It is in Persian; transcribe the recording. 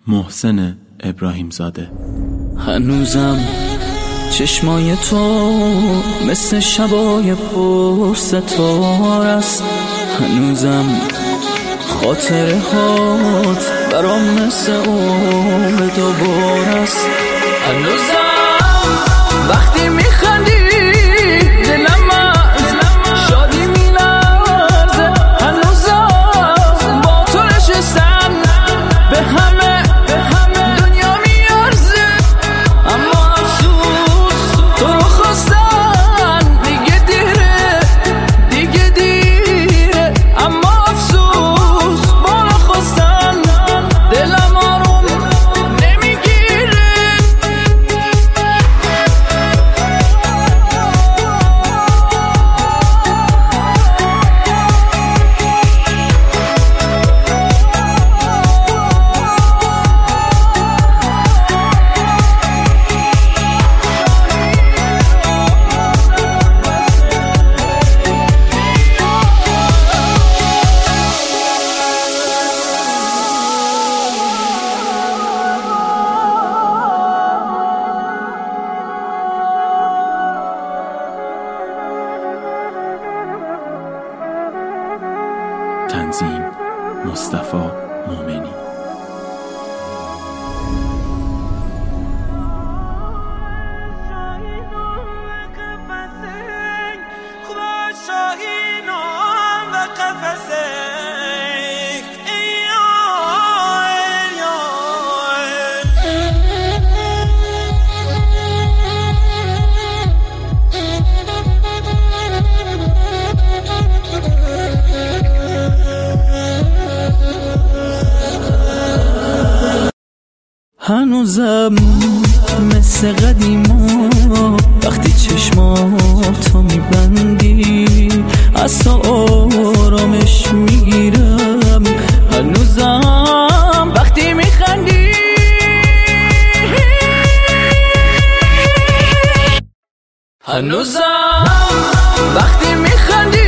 محسن ابراهیم زاده. هنوزم چشمای تو مثل شبای پرستار است، هنوزم خاطره هات برام مثل عمر دوبار است، هنوزم وقتی میخندی دلم از شادی میلرزه، هنوزم با تو نشستم به همه دنیا میارزه، اما افسوس تو رو خواستن دیگه دیره، اما افسوس با رو خواستن دلم آروم نمیگیره. تنظیم مصطفی مومنی. هنوزم مثل قدیما وقتی چشماتو میبندی از تو آرامش میگیرم، هنوزم وقتی میخندی هنوزم وقتی میخندی